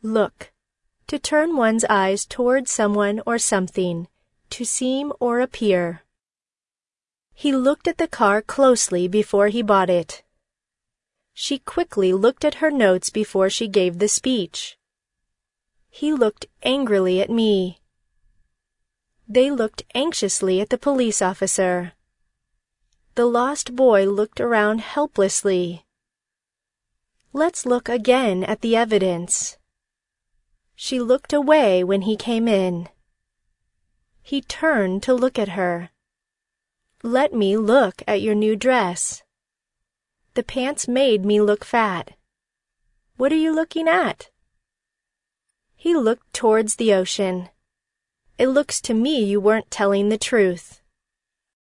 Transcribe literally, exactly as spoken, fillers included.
Look. To turn one's eyes toward someone or something. To seem or appear. He looked at the car closely before he bought it. She quickly looked at her notes before she gave the speech. He looked angrily at me. They looked anxiously at the police officer. The lost boy looked around helplessly. Let's look again at the evidence. She looked away when he came in. He turned to look at her. Let me look at your new dress. The pants made me look fat. What are you looking at? He looked towards the ocean. It looks to me you weren't telling the truth.